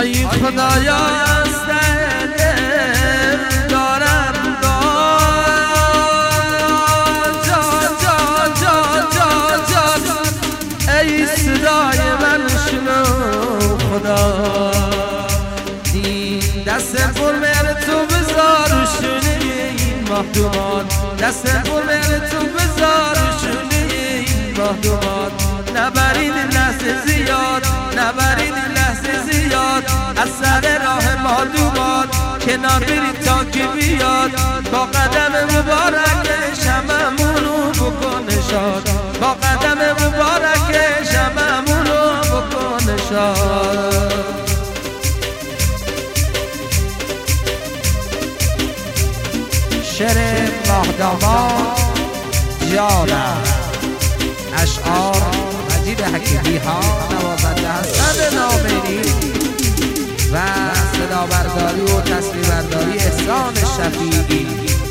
ای خدایا از دل دارم ای صدای من شنو خدا این دست فرمل تو بذار شونه این مخدومات دست فرمل تو بذار شونه این مخدومات نبرید لحظه زیاد نبرید لحظه زیاد از سر راه مخدومات کنار برید تا که بیاد با قدم مبارک شمعمونو بکن شاد با قدم مبارک شمعمونو بکن شاد شعر مخدومات جانم اشعار مجید حکیمی ها نوازنده حسن نامیری و صدا برداری و تصویر برداری احسان شفیعی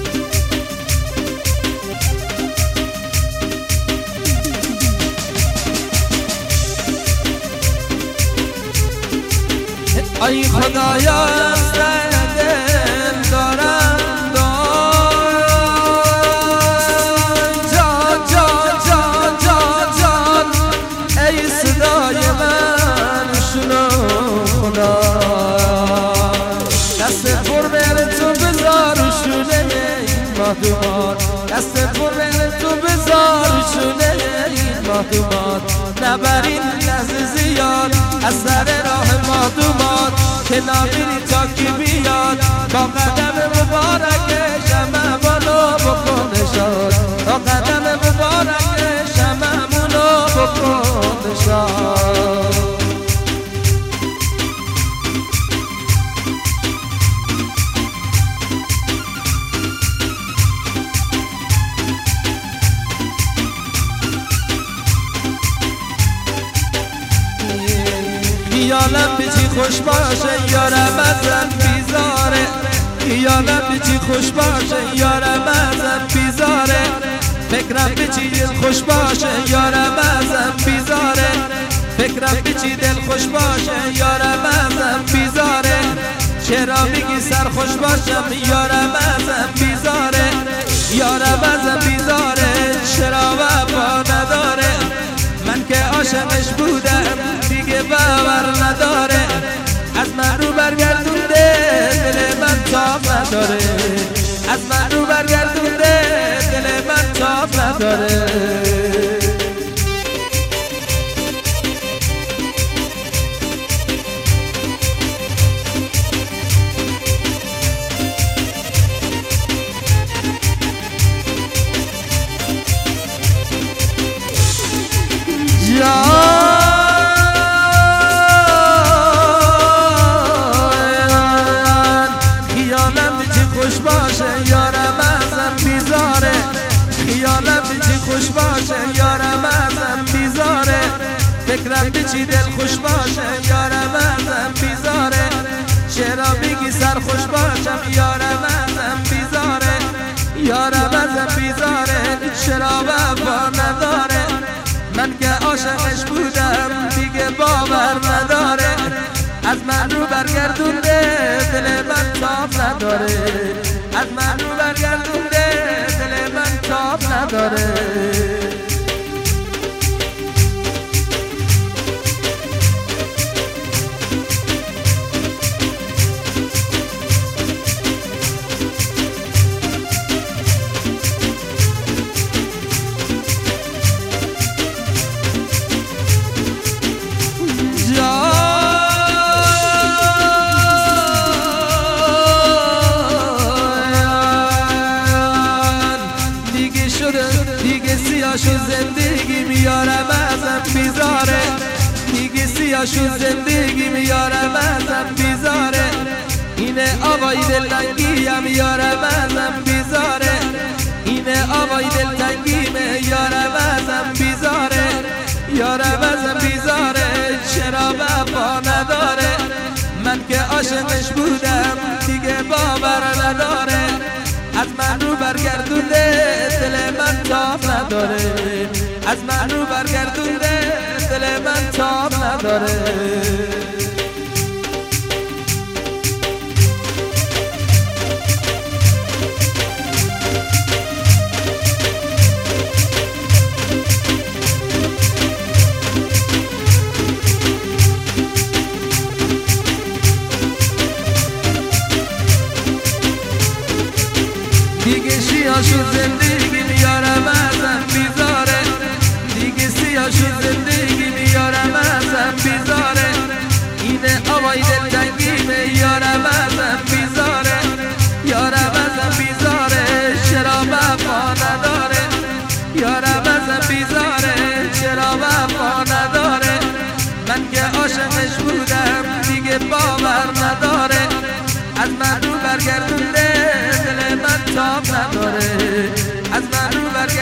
ای خدایا از دل دارم ای صدای من شنو خدا دست فرمل تو بذار شونه این مخدومات دست فرمل تو بذار شونه این مخدومات نبرید لحظه زیاد از سر راه مخدومات که نبینی تا کی بیاد با قدم مبارک شمعمونو بکن شاد با قدم مبارک شمعمونو بکن شاد خیالم بچی خوش باشه یارم ازم بیزاره خیالم بچی خوش باشه یارم ازم بیزاره فکرم بچی دل خوش باشه یارم ازم بیزاره فکرم بچی دل خوش باشه یارم ازم بیزاره چرا میگی سر خوش باشم یارم ازم بیزاره یارم ازم بیزاره چرا وفا نداره من که عاشقش بودم دیگه باور نداره از من رو برگردونده دل من تاب نداره از من رو برگردونده دل من تاب نداره خیالم بچی خوش باشه یارم ازم بیزاره خیالم بچی خوش باشه یارم ازم بیزاره فکرم بچی دل خوش باشه یارم ازم بیزاره چرا میگی سر خوش باشم یارم ازم بیزاره یارم ازم بیزاره چرا وفا نداره من که عاشقش بودم دیگه باور نداره از من رو برگردونده دل من تاب نداره از من رو برگردونده دل من تاب نداره دیگه سیاهشو زندگی میارم ازم بیزاره دیگه سیاهشو زندگی میارم ازم بیزاره اینه آقای دلتنگیم میارم ازم بیزاره اینه آقای دلتنگیم یارم ازم بیزاره یارم ازم بیزاره چرا وفا نداره من که عاشقش بودم دیگه باور نداره از من رو برگردونده دل من تاب نداره از من رو برگردونده دل من تاب نداره دیگه شیعه شد زندگی میارم ازم بیزاره دیگه سیاه شد زندگی میارم ازم بیزاره اینه آوای دلتنگی میارم ازم بیزاره یارم ازم بیزاره چرا وفا نداره یارم ازم بیزاره چرا وفا نداره من که عاشقش بودم دیگه باور نداره از من رو برگردونده دل من تاب نداره از من رو برگردونده